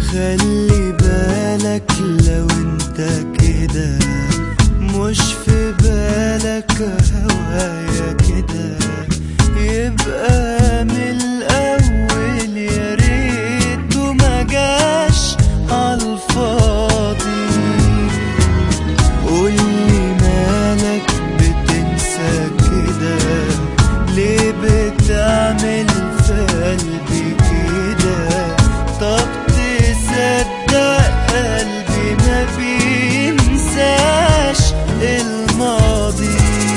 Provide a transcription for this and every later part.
خلي بالك لو انت كده مش في بالك هوايا كده، يبقى من الأول يا ريته ما جاش عالفاضي. قولي مالك بتنسى كده، ليه بتعمل في قلبي كده؟ طب تصدق قلبي ما بينساش الماضي.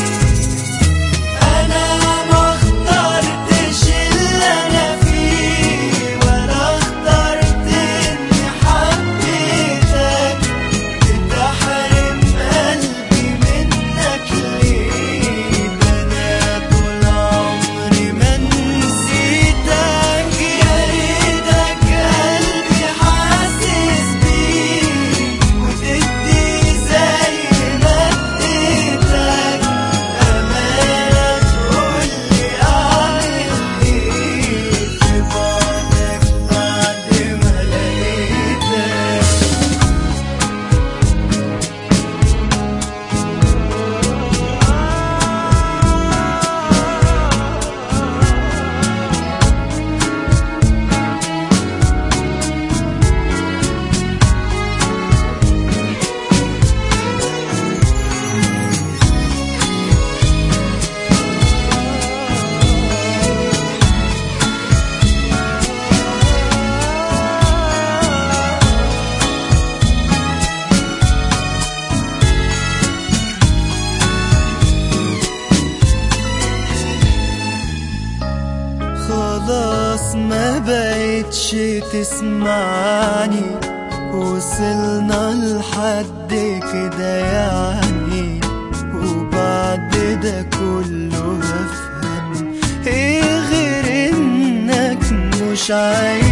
انا ما اخترتش اللي انا فيه، ولا اخترت اني حبيتك، تحرم قلبي منك ليه؟ ده انا طول عمري ما نسيتك. يا ريتك قلبي حاسس بيه وتدي زي ما اديتك، امانة تقولي اعمل ايه في بعدك بعد ما لقيتك. خلاص ما بقتش تسمعني، وصلنا لحد كده يعني، وبعد ده كله هفهم ايه غير انك مش عايز